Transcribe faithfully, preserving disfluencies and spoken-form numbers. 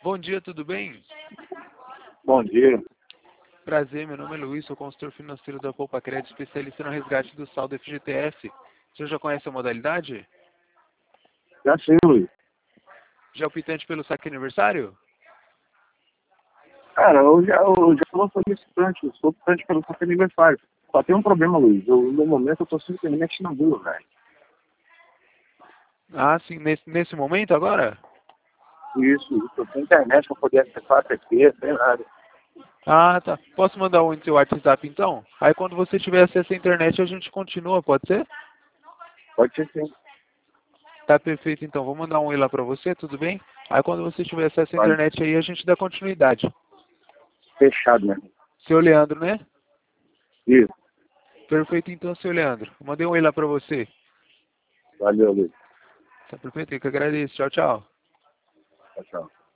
Bom dia, tudo bem? Bom dia. Prazer, meu nome é Luiz, sou consultor financeiro da Poupa Crédito, especialista no resgate do saldo F G T S. O senhor já conhece a modalidade? Já sim, Luiz. Já é optante pelo saque aniversário? Cara, eu já, eu já não sou solicitante, eu sou optante pelo seu aniversário. Só tem um problema, Luiz. Eu, no momento eu tô sem internet na rua, velho. Ah, sim, nesse, nesse momento agora? Isso, isso. Eu tenho internet pra poder acessar a app, sem nada. Ah, tá. Posso mandar um no seu WhatsApp então? Aí quando você tiver acesso à internet a gente continua, pode ser? Pode ser sim. Tá perfeito então, vou mandar um oi lá pra você, tudo bem? Aí quando você tiver acesso à Vale. internet aí a gente dá continuidade. Fechado, né? Seu Leandro, né? Isso. Perfeito então, seu Leandro. Eu mandei um oi lá pra você. Valeu, Luiz. Tá perfeito? Eu que agradeço. Tchau, tchau. Tchau, tchau.